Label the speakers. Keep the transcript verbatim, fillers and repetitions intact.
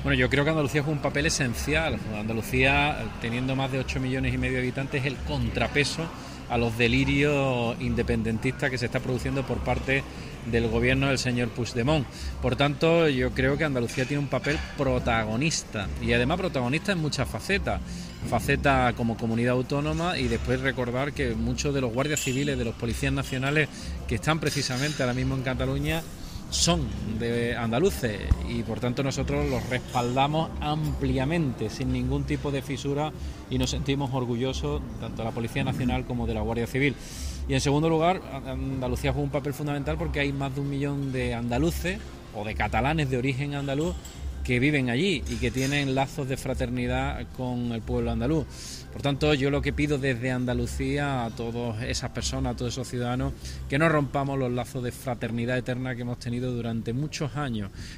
Speaker 1: Bueno, yo creo que Andalucía juega un papel esencial. Andalucía, teniendo más de ocho millones y medio de habitantes, es el contrapeso a los delirios independentistas que se está produciendo por parte del gobierno del señor Puigdemont. Por tanto, yo creo que Andalucía tiene un papel protagonista, y además protagonista en muchas facetas. Faceta como comunidad autónoma, y después recordar que muchos de los guardias civiles, de los policías nacionales que están precisamente ahora mismo en Cataluña, son de andaluces, y por tanto nosotros los respaldamos ampliamente, sin ningún tipo de fisura, y nos sentimos orgullosos tanto de la Policía Nacional como de la Guardia Civil. Y en segundo lugar, Andalucía juega un papel fundamental porque hay más de un millón de andaluces o de catalanes de origen andaluz que viven allí y que tienen lazos de fraternidad con el pueblo andaluz. Por tanto, yo lo que pido desde Andalucía a todas esas personas, a todos esos ciudadanos, que no rompamos los lazos de fraternidad eterna que hemos tenido durante muchos años,